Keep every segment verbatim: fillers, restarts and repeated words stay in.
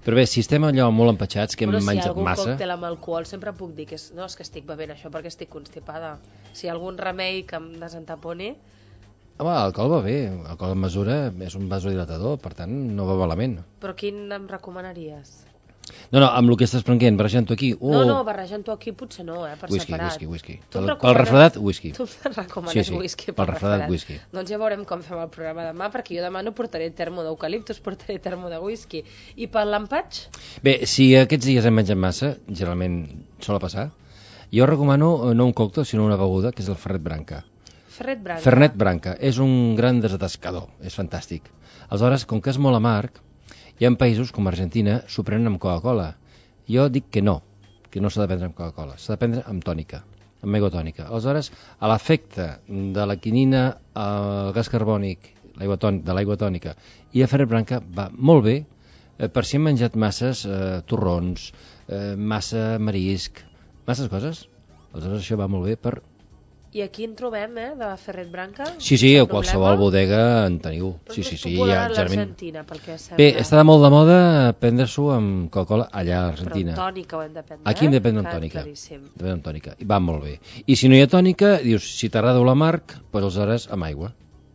Però bé, si estem allò molt empatxats, que hem Però si hi ha menjat algun massa... còctel amb alcohol sempre puc dir que és, no, és que estic bevent això perquè estic constipada. Si hi ha algun remei que em desentaponi... Home, l'alcohol va bé, l'alcohol en mesura és un vasodilatador, per tant no va malament. Però quin em recomanaries? No, no, amb el que estàs prenent, barrejant-ho aquí... Oh. No, no, barrejant-ho aquí potser no, eh, per whisky, separat. Whisky, whisky, Tu whisky. em Pel refredat, whisky. Tu em recomanes sí, sí, whisky pel refredat, whisky. Doncs ja veurem com fem el programa demà, perquè jo demà no portaré termo d'eucaliptus, portaré termo de whisky. I per l'empatx? Bé, si aquests dies hem menjat massa, generalment sol passar, jo recomano no un còctel, sinó una beguda, que és el Fernet Branca. Fernet Branca. Fernet Branca. És un gran desatascador, és fantàstic. Aleshores, com que és molt amarg, hi ha països com Argentina s'ho prenen amb Coca-Cola. Jo dic que no, que no s'ha de prendre amb Coca-Cola, s'ha de prendre amb tònica, amb aigua tònica. Aleshores, a l'efecte de la quinina, el gas carbònic, l'aigua tònica, de l'aigua tònica i el Fernet Branca va molt bé eh, per si hem menjat masses eh, torrons, eh, massa marisc, masses coses. Aleshores, això va molt bé per... I aquí en trobem, eh, de Fernet Branca? Sí, sí, a qualsevol bodega en teniu. Però sí, és sí, més sí, popular ja, a l'Argentina, pel que sembla. Bé, està molt de moda prendre-s'ho amb Coca-Cola allà a l'Argentina. Però amb tònica ho hem de prendre, Aquí hem de prendre amb tònica. De prendre amb tònica. I va molt bé. I si no hi ha tònica, dius, si t'agrada l'amarg, doncs aleshores amb aigua.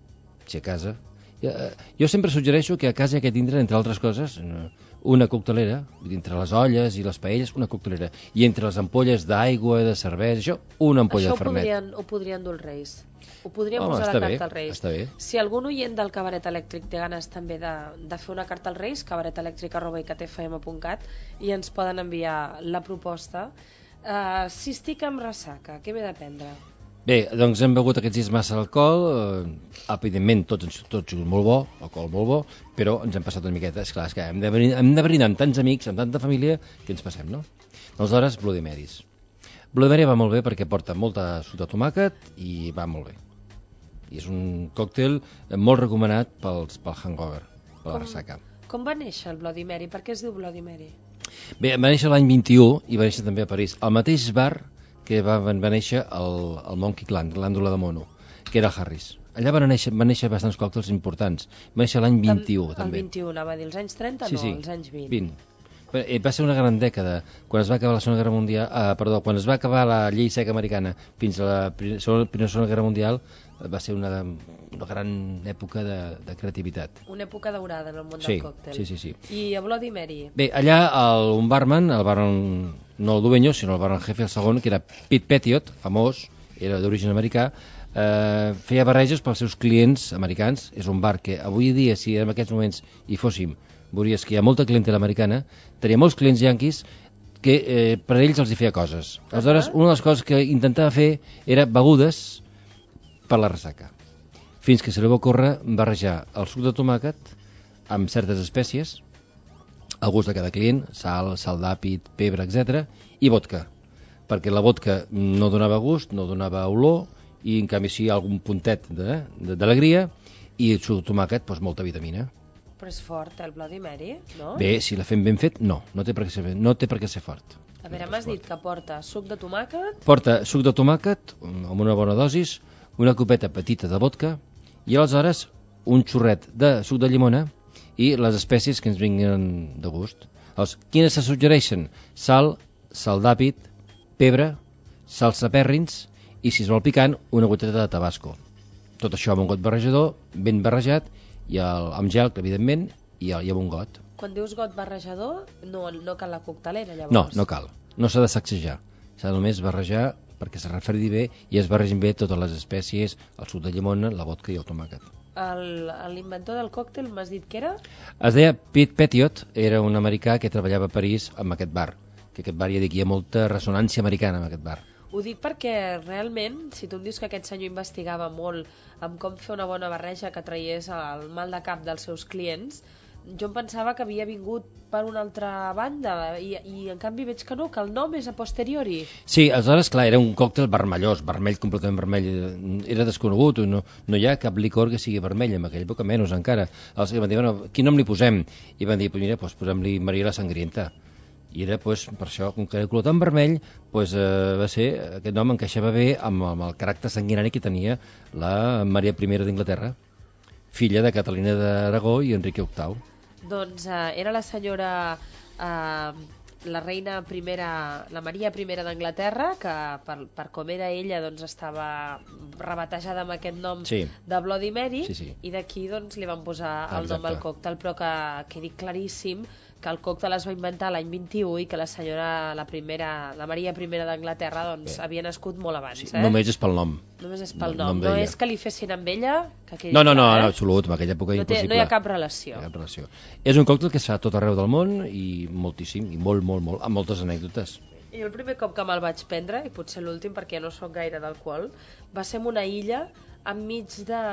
Si a casa... Jo sempre suggereixo que a casa hi ha que tindre, entre altres coses, una coctelera, entre les olles i les paelles, una coctelera. I entre les ampolles d'aigua, de cervesa, això, una ampolla això de Fernet. Això ho podrien dur els Reis. Ho podríem Home, posar a la carta als Reis. Està bé. Si algun oient del Cabaret Elèctric té ganes també de, de fer una carta als Reis, cabaretelèctric arroba i c t f m punt cat, i ens poden enviar la proposta. Uh, si estic amb ressaca, què m'he de prendre? Bé, doncs hem begut aquests dies massa alcohol, eh, evidentment tot, tot és molt bo, alcohol molt bo, però ens hem passat una miqueta, esclar, és que hem de, hem de brindar amb tants amics, amb tanta família, que ens passem, no? Aleshores, Bloody Marys. Bloody Mary va molt bé perquè porta molta suc de tomàquet i va molt bé. I és un còctel molt recomanat pels, pel hangover, per la ressaca. Com va néixer el Bloody Mary? Per què es diu Bloody Mary? Bé, va néixer l'any vint-i-u i va néixer també a París. El mateix bar que va, va néixer el, el Monkey Clan, l'àndula de mono, que era el Harris. Allà van néixer, van néixer bastants còctels importants. Va néixer l'any vint-i-u, el, també. El vint-i-u, anava a dir, els anys trenta, sí, no, sí. els anys vint. vint. Va ser una gran dècada. Quan es va acabar la Segona Guerra Mundial, eh, perdó, quan es va acabar la llei seca americana fins a la Primera Segona Guerra Mundial, va ser una, una gran època de, de creativitat. Una època daurada en el món sí, del còctel. Sí, sí, sí. I a Bloody Mary? Bé, allà el, un barman, el barman, no el dueño, sinó el barman jefe, el segon, que era Pete Pettiot, famós, era d'origen americà, eh, feia barreges pels seus clients americans. És un bar que avui dia, si en aquests moments hi fóssim, veuries que hi ha molta clientela americana, tenia molts clients yanquis que eh, per a ells els hi feia coses. Aleshores, una de les coses que intentava fer era begudes per la ressaca. Fins que se li va ocórrer barrejar el suc de tomàquet amb certes espècies, al gust de cada client, sal, sal d'àpid, pebre, etcètera, i vodka. Perquè la vodka no donava gust, no donava olor, i en canvi sí algun puntet d'alegria, i el suc de tomàquet, doncs, molta vitamina. Però és fort, el Bloody Mary, no? Bé, si la fem ben fet, no. No té per què ser, no té per què ser fort. A veure, m'has dit que porta suc de tomàquet... Porta suc de tomàquet, amb una bona dosis, una copeta petita de vodka, i aleshores un xorret de suc de llimona i les espècies que ens vinguin de gust. Llavors, quines se suggereixen? Sal, sal d'àpid, pebre, salsa pèrrins i, si es vol picant, una goteta de tabasco. Tot això amb un got barrejador, ben barrejat, i el, amb gel, evidentment, i, el, i amb un got. Quan dius got barrejador, no, no cal la coctelera, llavors? No, no cal. No s'ha de sacsejar. S'ha de només barrejar perquè se refredi bé i es barregin bé totes les espècies, el suc de llimona, la vodka i el tomàquet. L'inventor del còctel m'has dit que era? Es deia Pete Pettiot, era un americà que treballava a París amb aquest bar. Que aquest bar, ja dic, hi ha molta ressonància americana amb aquest bar. Ho dic perquè realment, si tu em dius que aquest senyor investigava molt amb com fer una bona barreja que traiés el mal de cap dels seus clients, jo em pensava que havia vingut per una altra banda i, i en canvi veig que no, que el nom és a posteriori. Sí, aleshores, clar, era un còctel vermellós, vermell, completament vermell, era desconegut, no, no hi ha cap licor que sigui vermell, en aquella època menys encara. Aleshores van dir, bueno, quin nom li posem? I van dir, pues mira, pues posem-li Maria la Sangrienta. I era, pues, per això, com que era color tan vermell, pues, eh, va ser, aquest nom encaixava bé amb, amb el caràcter sanguinari que tenia la Maria primera d'Inglaterra, filla de Catalina d'Aragó i Enrique octau. Doncs eh, era la senyora eh, la reina primera, la Maria primera d'Anglaterra, que per, per com era ella doncs estava rebatejada amb aquest nom sí. de Bloody Mary, sí, sí. i d'aquí doncs li van posar el Exacte. nom al còctel, però que quedi claríssim que el còctel es va inventar l'any vint-i-u i que la senyora, la primera, la Maria primera d'Anglaterra, doncs Bé. havia nascut molt abans. Sí, eh? Només és pel nom. Només és pel no, nom, nom no és que li fessin amb ella, que quedi No, no, no, clar, en eh? absolut, en aquella època no, té, impossible. no hi ha cap relació. No hi ha cap relació. És un còctel que es fa a tot arreu del món i moltíssim, i molt, molt, molt, amb moltes anècdotes. I el primer cop que me'l vaig prendre, i potser l'últim perquè ja no sóc gaire d'alcohol, va ser en una illa enmig de...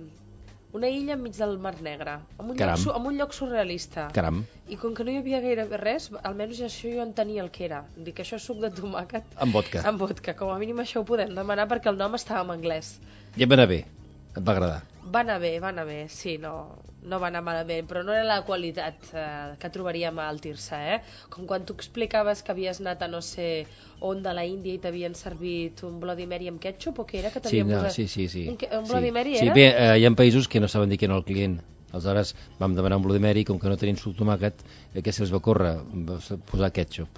una illa enmig del Mar Negre, en un, lloc, su- en un lloc surrealista. Caram. I com que no hi havia gaire res, almenys això jo entenia el que era. Dic, això és suc de tomàquet Amb vodka. amb vodka. Com a mínim això ho podem demanar perquè el nom estava en anglès. I em va anar bé, et va agradar. Va anar bé, va anar bé, sí, no, no va anar malament, però no era la qualitat eh, que trobaríem al Tirsa, eh? Com quan tu explicaves que havies anat a no sé on de la Índia i t'havien servit un Bloody Mary amb ketchup, o què era? Que Sí, t'havien no, posat... sí, sí, sí. Un, que- un Bloody sí. Mary sí, era? bé, eh, hi ha països que no saben dir que no al client. Aleshores vam demanar un Bloody Mary, com que no tenim suc de tomàquet, eh, què se'ls va córrer? Va posar ketchup.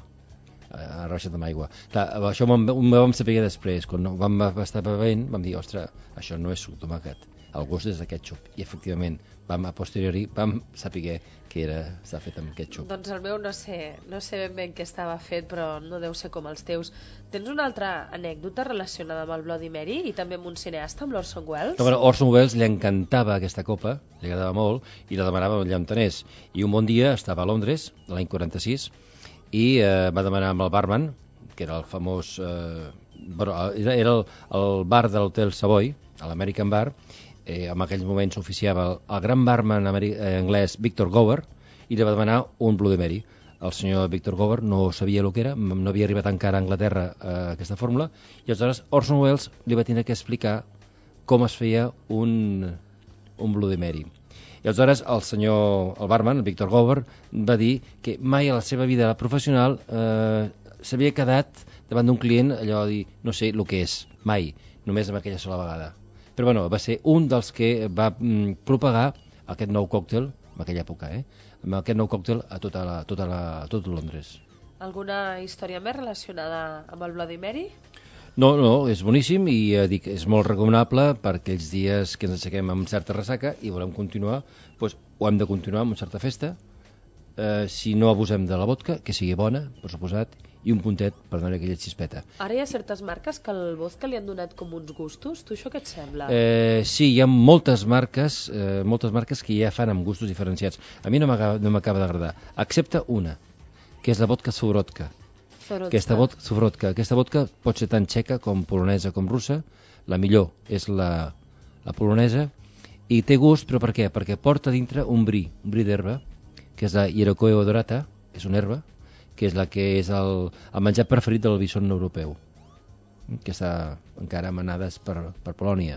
Ha rebaixat amb aigua. Clar, això ho vam saber després. Quan vam estar bevent, vam dir, ostres, això no és suc de tomàquet. El gust és de ketchup. I efectivament, vam, a posteriori, vam saber que era, està fet amb ketchup. Doncs el meu no sé, no sé ben bé en què estava fet, però no deu ser com els teus. Tens una altra anècdota relacionada amb el Bloody Mary i també amb un cineasta, amb l'Orson Welles? No, bueno, Orson Welles li encantava aquesta copa, li agradava molt, i la demanava allà on tenés. I un bon dia estava a Londres, l'any quaranta-sis, i eh, va demanar amb el barman, que era el famós... Eh, bueno, era, era el, el bar de l'Hotel Savoy, l'American Bar, eh, en aquells moments oficiava el, el gran barman ameri- eh, anglès Victor Gower, i li va demanar un Bloody Mary. El senyor Victor Gower no sabia el que era, no havia arribat encara a Anglaterra eh, aquesta fórmula, i aleshores Orson Welles li va tenir que explicar com es feia un, un Bloody Mary. I aleshores el senyor, el barman, el Victor Gower, va dir que mai a la seva vida professional eh, s'havia quedat davant d'un client allò de dir, no sé el que és, mai, només amb aquella sola vegada. Però bueno, va ser un dels que va mm, propagar aquest nou còctel, en aquella època, eh? amb aquest nou còctel a tota la, tota la, a tot Londres. Alguna història més relacionada amb el Bloody Mary? No, no, és boníssim i eh, dic, és molt recomanable per aquells dies que ens aixequem amb certa ressaca i volem continuar, doncs ho hem de continuar amb una certa festa, eh, si no abusem de la vodka, que sigui bona, per suposat, i un puntet per donar aquella xispeta. Ara hi ha certes marques que al vodka li han donat com uns gustos. Tu això què et sembla? Eh, sí, hi ha moltes marques, eh, moltes marques que ja fan amb gustos diferenciats. A mi no m'acaba no m'acaba d'agradar, excepte una, que és la vodka Sovrodka. Zorodka. Aquesta vodka, Sovrodka, aquesta vodka pot ser tant txeca com polonesa com russa. La millor és la, la polonesa i té gust, però per què? Perquè porta dintre un bri, un bri d'herba, que és la Iroquois odorata, és una herba, que és la que és el, el menjar preferit del bison europeu, que està encara manades per, per Polònia.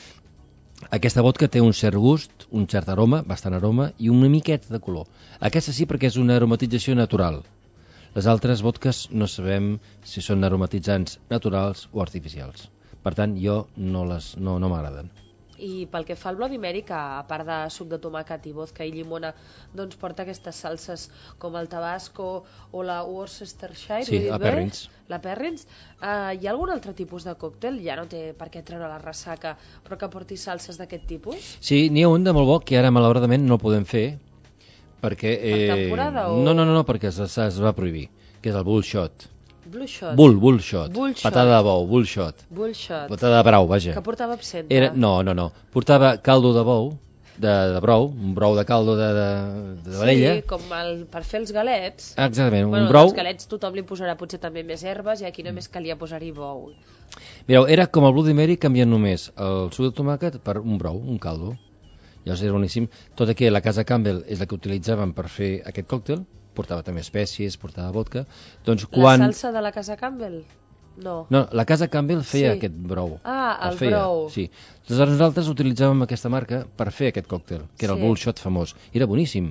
Aquesta vodka té un cert gust, un cert aroma, bastant aroma, i una miqueta de color. Aquesta sí perquè és una aromatització natural. Les altres vodques no sabem si són aromatitzants naturals o artificials. Per tant, jo no, les, no, no m'agraden. I pel que fa al Bloody Mary, que a part de suc de tomàquet i vodka i llimona, doncs porta aquestes salses com el tabasco o la Worcestershire, Sí, ho he dit la bé? Perrins. La Perrins. Uh, hi ha algun altre tipus de còctel? Ja no té per què treure la ressaca, però que porti salses d'aquest tipus? Sí, n'hi ha un de molt bo que ara malauradament no podem fer perquè... Per temporada o- No, no, no, no perquè es, es va prohibir, que és el bullshot. Blue shot. Bull, bullshot. Bullshot. Patada de bou, bullshot. Bullshot. Patada de brau, vaja. Que portava absenta. Era, no, no, no. Portava caldo de bou, de, de brou, un brou de caldo de, de, de vedella. Sí, com el, per fer els galets. Exactament, Bueno, un brou. els galets tothom li posarà potser també més herbes i aquí només calia posar-hi bou. Mireu, era com el Bloody Mary canviant només el suc de tomàquet per un brou, un caldo. Llavors era boníssim. Tot i que la casa Campbell és la que utilitzaven per fer aquest còctel, portava també espècies, portava vodka. Doncs quan... La salsa de la casa Campbell? No. No, la casa Campbell feia Sí. aquest brou. Ah, el feia, brou. Sí. Aleshores nosaltres utilitzàvem aquesta marca per fer aquest còctel, que era Sí. el bullshot famós. Era boníssim.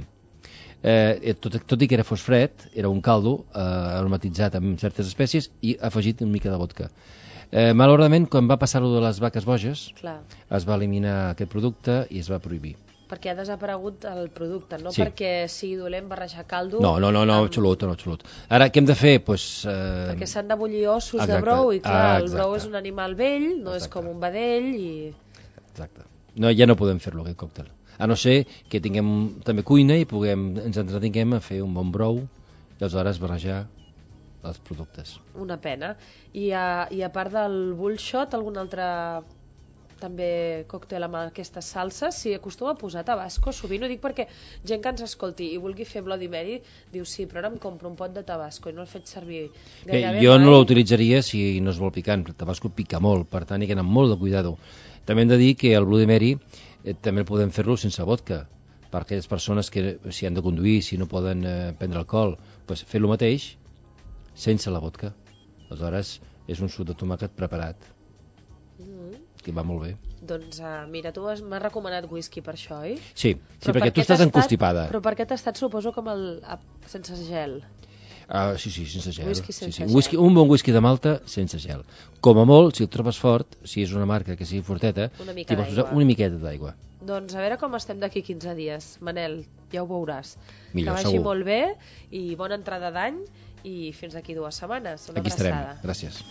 Eh, tot, tot i que era fos fred, era un caldo eh, aromatitzat amb certes espècies i afegit una mica de vodka. Eh, malauradament, quan va passar-ho de les vaques boges, Clar. es va eliminar aquest producte i es va prohibir. perquè ha desaparegut el producte, no Sí. perquè sigui dolent barrejar caldo. No, no, no, no, amb- absolut, no, absolut. Ara, què hem de fer? Pues, eh... Perquè s'han de bullir ossos de Exacte. brou i clar, Ah, el brou exacte. és un animal vell, no és Exacte. com un vedell i... Exacte. No, ja no podem fer-lo, aquest còctel. A no ser que tinguem també cuina i puguem, ens entretinguem a fer un bon brou i aleshores barrejar els productes. Una pena. I a, i a part del bullshot, algun altre també còctel amb aquestes salses, s'hi acostuma a posar tabasco sovint, ho dic perquè gent que ens escolti i vulgui fer Bloody Mary diu sí, però ara em compro un pot de tabasco i no el faig servir Bé, gairebé jo mai. no l'utilitzaria si no és molt picant, el tabasco pica molt, per tant hi ha que anar amb molt de cuidado. També hem de dir que el Bloody Mary eh, també podem fer-lo sense vodka, per aquelles persones que si han de conduir, si no poden eh, prendre alcohol, pues fer-lo mateix sense la vodka. Aleshores és un suc de tomàquet preparat, Mm. que va molt bé. Doncs uh, mira, tu has- m'has recomanat whisky per això, oi? Sí, sí Però perquè per tu què estàs t'ha estat- enconstipada. Però per què t'ha estat, suposo, com el... a- sense gel? Ah, sí, sí, sense gel. Whisky sí, sense sí. gel. Whisky, un bon whisky de Malta sense gel. Com a molt, si el trobes fort, si és una marca que sigui forteta, Una mica t'hi pots posar d'aigua. una miqueta d'aigua. Doncs a veure com estem d'aquí quinze dies. Manel, ja ho veuràs. Millor, que vagi segur. molt bé i bona entrada d'any i fins d'aquí dues setmanes. Una Aquí estarem. abraçada. Gràcies.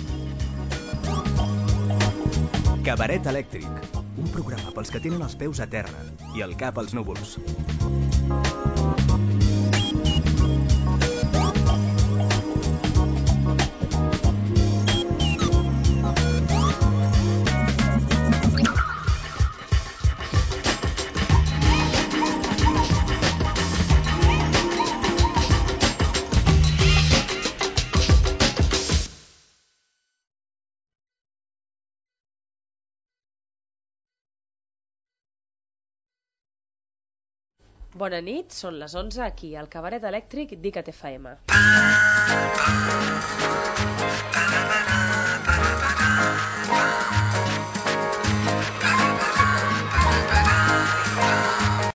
Cabaret elèctric, un programa pels que tenen els peus a terra i el cap als núvols. Bona nit, són les onze aquí al Cabaret Elèctric d'Icat F M.